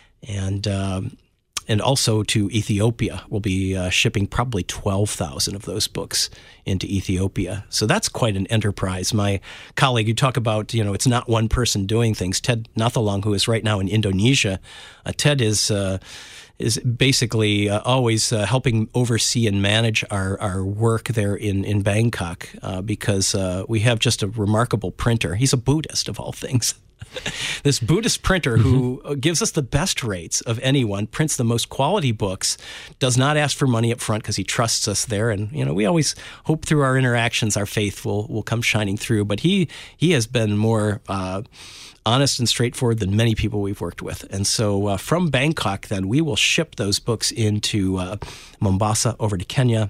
And um, and also to Ethiopia. We'll be uh, shipping probably twelve thousand of those books into Ethiopia. So that's quite an enterprise. My colleague, you talk about, you know, it's not one person doing things. Ted Nathalong, who is right now in Indonesia, uh, Ted is uh, is basically uh, always uh, helping oversee and manage our, our work there in, in Bangkok uh, because uh, we have just a remarkable printer. He's a Buddhist, of all things. This Buddhist printer who mm-hmm. gives us the best rates of anyone, prints the most quality books, does not ask for money up front because he trusts us there. And, you know, we always hope through our interactions our faith will, will come shining through. But he, he has been more uh, honest and straightforward than many people we've worked with. And so uh, from Bangkok, then, we will ship those books into uh, Mombasa, over to Kenya.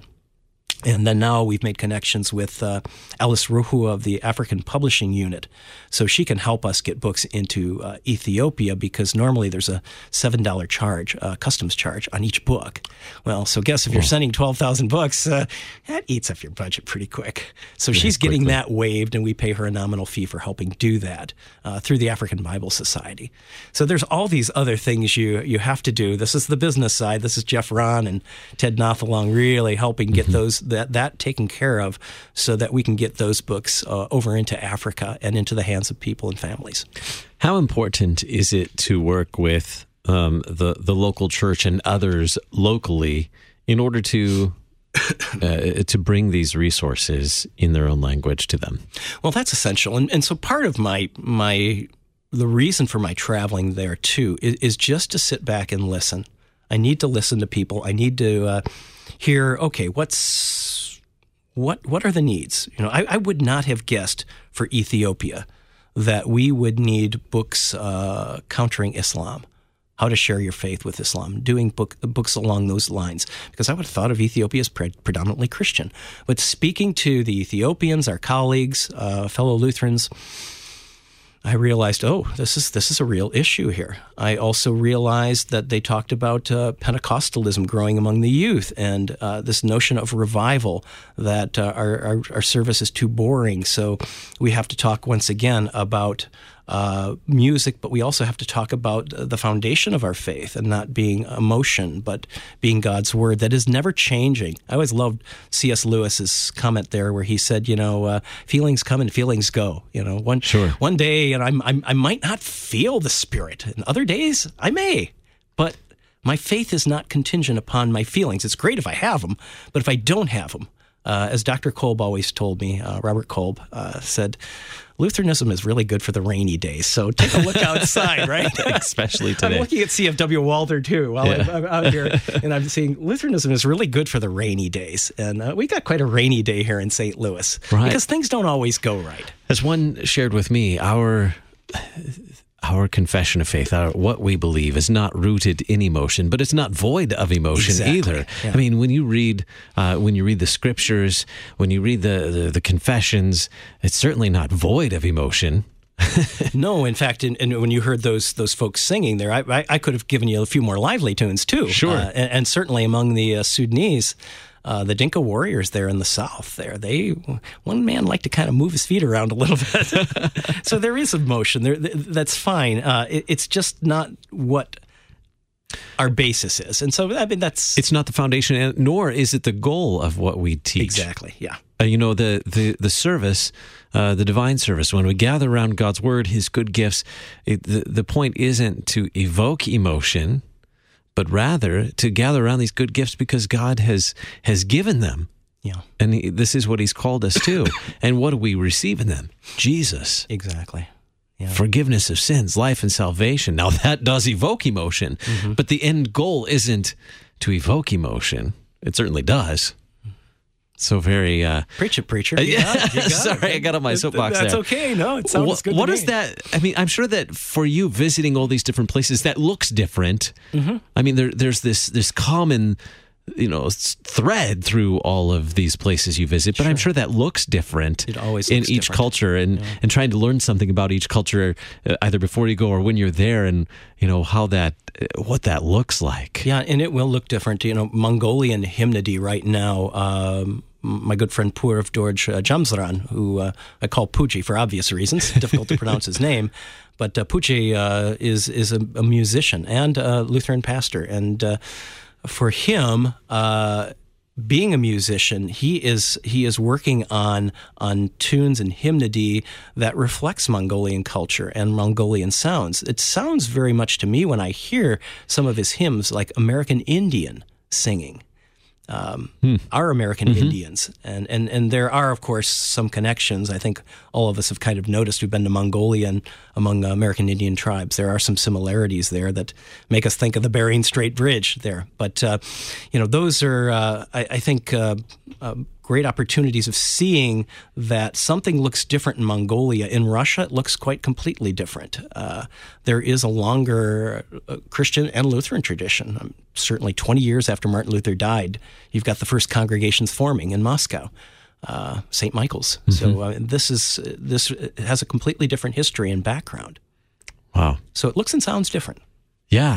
And then now we've made connections with uh, Alice Ruhu of the African Publishing Unit. So she can help us get books into uh, Ethiopia because normally there's a seven dollars charge, uh, customs charge on each book. Well, so guess if you're sending twelve thousand books, uh, that eats up your budget pretty quick. So yeah, she's getting quickly. that waived, and we pay her a nominal fee for helping do that uh, through the African Bible Society. So there's all these other things you, you have to do. This is the business side. This is Jeff Rahn and Ted Nathalong really helping get mm-hmm. those that that taken care of so that we can get those books uh, over into Africa and into the hands of people and families. How important is it to work with um, the the local church and others locally in order to uh, to bring these resources in their own language to them? Well, that's essential, and and so part of my my the reason for my traveling there too is, is just to sit back and listen. I need to listen to people. I need to uh, hear. Okay, what's What what are the needs? You know, I, I would not have guessed for Ethiopia that we would need books uh, countering Islam, how to share your faith with Islam, doing book, books along those lines, because I would have thought of Ethiopia as pre- predominantly Christian. But speaking to the Ethiopians, our colleagues, uh, fellow Lutherans, I realized, oh, this is this is a real issue here. I also realized that they talked about uh, Pentecostalism growing among the youth and uh, this notion of revival, that uh, our, our, our service is too boring. So we have to talk once again about uh, music, but we also have to talk about the foundation of our faith and not being emotion, but being God's word that is never changing. I always loved C S Lewis's comment there where he said, you know, uh, feelings come and feelings go. You know, one sure. one day, and I'm, I'm I might not feel the Spirit, and other days I may, but my faith is not contingent upon my feelings. It's great if I have them, but if I don't have them, uh, as Doctor Kolb always told me, uh, Robert Kolb uh, said, Lutheranism is really good for the rainy days, so take a look outside, right? Especially today. I'm looking at C F W Walther, too, while yeah. I'm, I'm out here, and I'm seeing Lutheranism is really good for the rainy days. And uh, we got quite a rainy day here in Saint Louis, right. because things don't always go right. As one shared with me, our... Our our confession of faith, our, what we believe, is not rooted in emotion, but it's not void of emotion exactly. either. Yeah. I mean, when you read uh, when you read the scriptures, when you read the, the, the confessions, it's certainly not void of emotion. No, in fact, in, in, when you heard those those folks singing there, I, I, I could have given you a few more lively tunes too. Sure, uh, and, and certainly among the uh, Sudanese, uh, the Dinka warriors there in the south, there they one man liked to kind of move his feet around a little bit. So there is emotion there. That's fine. Uh, it, it's just not what our basis is, and so I mean that's it's not the foundation, and nor is it the goal of what we teach. Exactly. Yeah. Uh, you know, the the the service, uh, the divine service, when we gather around God's word, His good gifts, it, the the point isn't to evoke emotion, but rather to gather around these good gifts because God has has given them. Yeah. And he, this is what He's called us to. And what do we receive in them? Jesus. Exactly. Yeah. Forgiveness of sins, life and salvation. Now that does evoke emotion, mm-hmm. but the end goal isn't to evoke emotion. It certainly does. So very... Uh, Preach it, preacher. Yeah, sorry, it. I got on my soapbox That's there. That's okay. No, it sounds what, good to What me. is that? I mean, I'm sure that for you visiting all these different places, that looks different. Mm-hmm. I mean, there, there's this this common, you know, thread through all of these places you visit, but sure. I'm sure that looks different it always in looks each different. culture, and, yeah. and trying to learn something about each culture, uh, either before you go or when you're there, and, you know, how that, uh, what that looks like. Yeah, and it will look different. You know, Mongolian hymnody right now, um, my good friend Purav Dorj uh, Jamsran, who uh, I call Poochie for obvious reasons, difficult to pronounce his name, but uh, Poochie uh, is, is a, a musician and a Lutheran pastor, and uh, for him, uh, being a musician, he is he is working on on tunes and hymnody that reflects Mongolian culture and Mongolian sounds. It sounds very much to me when I hear some of his hymns like American Indian singing. Um, hmm. Our American mm-hmm. Indians. And, and and there are, of course, some connections. I think all of us have kind of noticed who've been to Mongolia and among uh, American Indian tribes. There are some similarities there that make us think of the Bering Strait Bridge there. But, uh, you know, those are, uh, I, I think, uh, uh, great opportunities of seeing that something looks different in Mongolia. In Russia, it looks quite completely different. Uh, there is a longer uh, Christian and Lutheran tradition. Um, certainly twenty years after Martin Luther died, you've got the first congregations forming in Moscow, uh, Saint Michael's. Mm-hmm. So uh, this is this has a completely different history and background. Wow. So it looks and sounds different. Yeah.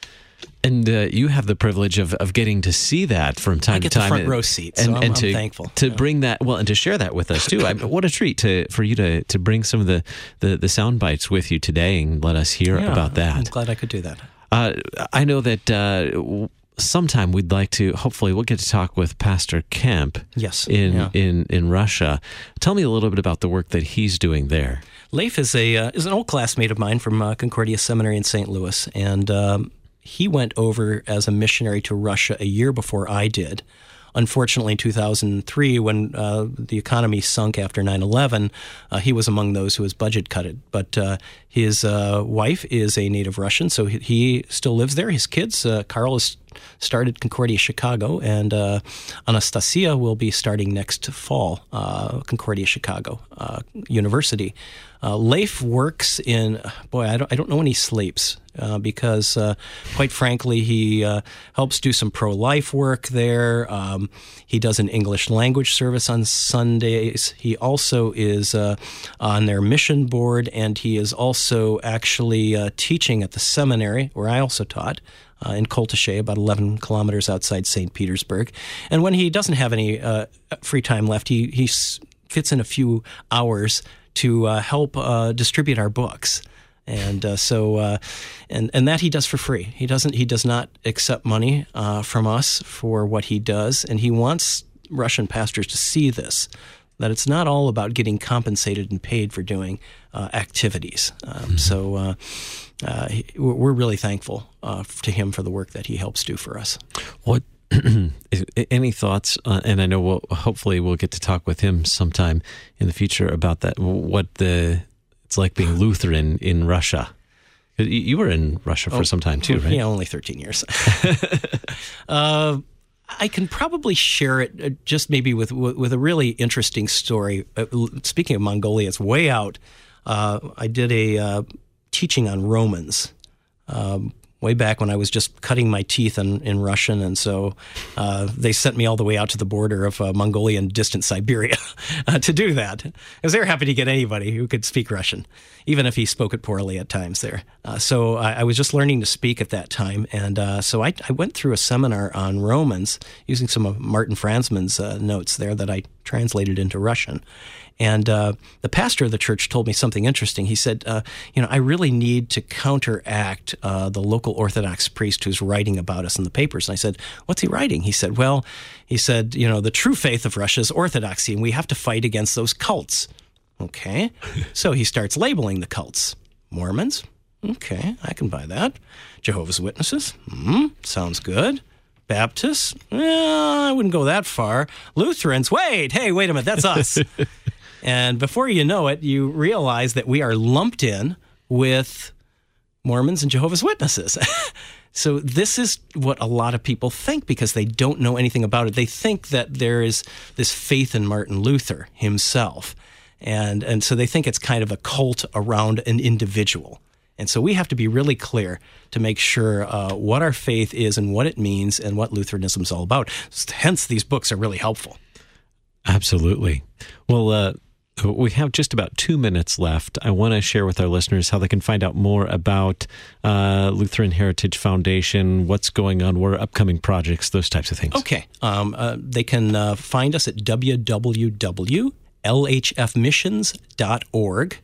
And uh, you have the privilege of, of getting to see that from time I get to time, the front and, row seat, and, so I'm, and I'm to, thankful to yeah. bring that well and to share that with us too. I, what a treat to for you to, to bring some of the, the, the sound bites with you today and let us hear yeah, about that. I'm glad I could do that. Uh, I know that uh, sometime we'd like to. Hopefully, we'll get to talk with Pastor Kemp. Yes, in yeah. in in Russia. Tell me a little bit about the work that he's doing there. Leif is a uh, is an old classmate of mine from uh, Concordia Seminary in Saint Louis, and um, he went over as a missionary to Russia a year before I did. Unfortunately, in two thousand three, when uh, the economy sunk after nine eleven, uh, he was among those who was budget cutted. But uh, his uh, wife is a native Russian, so he, he still lives there. His kids, uh, Carl has started Concordia Chicago, and uh, Anastasia will be starting next fall, uh, Concordia Chicago uh, University. Uh, Leif works in, boy, I don't, I don't know when he sleeps uh, because, uh, quite frankly, he uh, helps do some pro-life work there. Um, he does an English language service on Sundays. He also is uh, on their mission board, and he is also actually uh, teaching at the seminary, where I also taught. Uh, in Koltashe, about eleven kilometers outside Saint Petersburg. And when he doesn't have any uh, free time left, he, he s- fits in a few hours to uh, help uh, distribute our books. And uh, so, uh, and and that he does for free. He doesn't. He does not accept money uh, from us for what he does, and he wants Russian pastors to see this, that it's not all about getting compensated and paid for doing uh, activities. Um, mm-hmm. So uh, uh, he, we're really thankful uh, to him for the work that he helps do for us. What any thoughts? Uh, and I know we'll hopefully we'll get to talk with him sometime in the future about that. What the it's like being Lutheran in Russia. You were in Russia for oh, some time too, right? Yeah, only thirteen years. uh, I can probably share it just maybe with with a really interesting story. Uh, speaking of Mongolia, it's way out. Uh, I did a uh, teaching on Romans. Um, way back when I was just cutting my teeth in, in Russian, and so uh, they sent me all the way out to the border of uh, Mongolia and distant Siberia uh, to do that, because they were happy to get anybody who could speak Russian, even if he spoke it poorly at times there. Uh, so I, I was just learning to speak at that time, and uh, so I, I went through a seminar on Romans using some of Martin Franzman's uh, notes there that I translated into Russian. And uh, the pastor of the church told me something interesting. He said, uh, you know, I really need to counteract uh, the local Orthodox priest who's writing about us in the papers. And I said, what's he writing? He said, well, he said, you know, the true faith of Russia is Orthodoxy, and we have to fight against those cults. Okay. So he starts labeling the cults. Mormons? Okay, I can buy that. Jehovah's Witnesses? Hmm, sounds good. Baptists? Well, I wouldn't go that far. Lutherans? Wait, hey, wait a minute, that's us. And before you know it, you realize that we are lumped in with Mormons and Jehovah's Witnesses. So this is what a lot of people think because they don't know anything about it. They think that there is this faith in Martin Luther himself. And, and so they think it's kind of a cult around an individual. And so we have to be really clear to make sure uh, what our faith is and what it means and what Lutheranism is all about. Hence, these books are really helpful. Absolutely. Well, uh, we have just about two minutes left. I want to share with our listeners how they can find out more about uh, Lutheran Heritage Foundation, what's going on, what are upcoming projects, those types of things. Okay. Um, uh, they can uh, find us at w w w dot l h f missions dot org.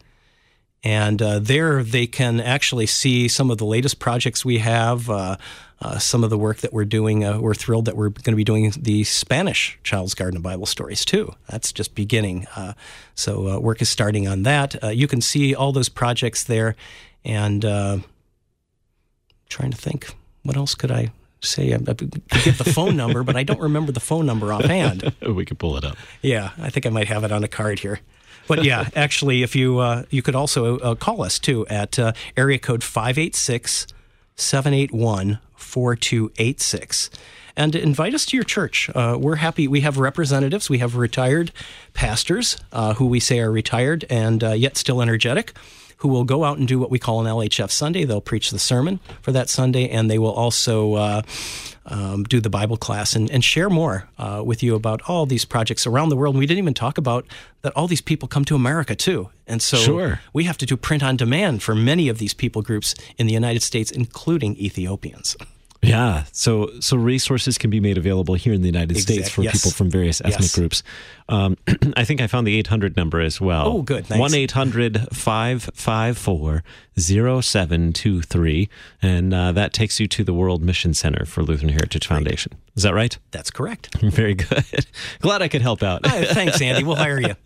And uh, there they can actually see some of the latest projects we have, uh, uh, some of the work that we're doing. Uh, we're thrilled that we're going to be doing the Spanish Child's Garden of Bible Stories, too. That's just beginning. Uh, so uh, work is starting on that. Uh, you can see all those projects there. And uh, trying to think, what else could I say? I, I could give the phone number, but I don't remember the phone number offhand. We could pull it up. Yeah, I think I might have it on a card here. But yeah, actually, if you uh, you could also uh, call us, too, at uh, area code five eight six, seven eight one, four two eight six. And invite us to your church. Uh, we're happy. We have representatives. We have retired pastors uh, who we say are retired and uh, yet still energetic, who will go out and do what we call an L H F Sunday. They'll preach the sermon for that Sunday, and they will also uh, um, do the Bible class and, and share more uh, with you about all these projects around the world. And we didn't even talk about that all these people come to America, too. And so sure. we have to do print on demand for many of these people groups in the United States, including Ethiopians. Yeah, so so resources can be made available here in the United Exact, States for yes. people from various ethnic Yes. groups. Um, I think I found the eight hundred number as well. Oh, good, thanks. one eight hundred, five five four, zero seven two three, and uh, that takes you to the World Mission Center for Lutheran Heritage Foundation. Is that right? That's correct. Very good. Glad I could help out. Uh, thanks, Andy. We'll hire you.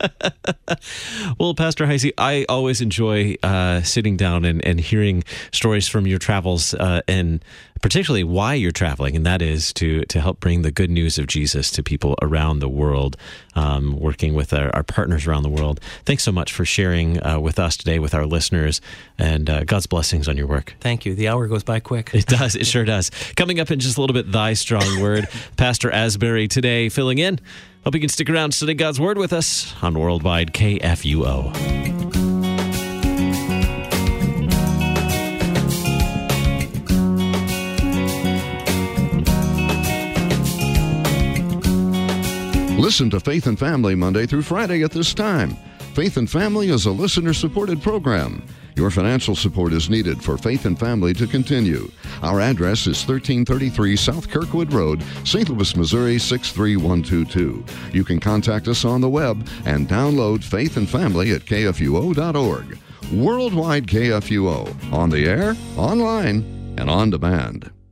Well, Pastor Heisey, I always enjoy uh, sitting down and, and hearing stories from your travels uh, and particularly why you're traveling, and that is to to help bring the good news of Jesus to people around the world, um, working with our, our partners around the world. Thanks so much for sharing uh, with us today, with our listeners, and uh, God's blessings on your work. Thank you. The hour goes by quick. It does. It sure does. Coming up in just a little bit, Thy Strong Word. Pastor Asbury today filling in. Hope you can stick around to study God's Word with us on Worldwide K F U O. Listen to Faith and Family Monday through Friday at this time. Faith and Family is a listener-supported program. Your financial support is needed for Faith and Family to continue. Our address is thirteen thirty-three South Kirkwood Road, Saint Louis, Missouri six three one two two. You can contact us on the web and download Faith and Family at K F U O dot org. Worldwide K F U O, on the air, online, and on demand.